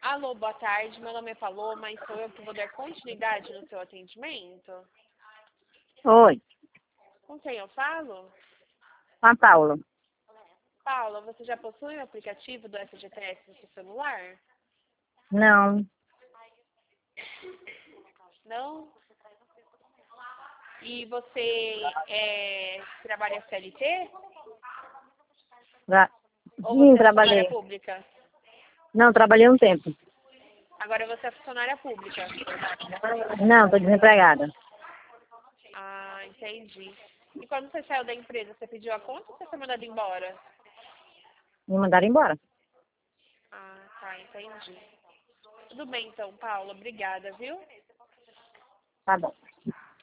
Alô, boa tarde. Meu nome é Paloma e sou eu que vou dar continuidade no seu atendimento. Oi, Com quem eu falo? com a Paula. Paula, você já possui o aplicativo do FGTS no seu celular? Não, Não? E você trabalha CLT? já, Ou sim, você é funcionária trabalhei. pública? Não, trabalhei um tempo. Agora você é funcionária pública. Não, estou desempregada. Ah, entendi. E quando você saiu da empresa, você pediu a conta ou você foi mandado embora? Me mandaram embora. Ah, tá, entendi. Tudo bem então, Paula. Obrigada, viu? Tá bom.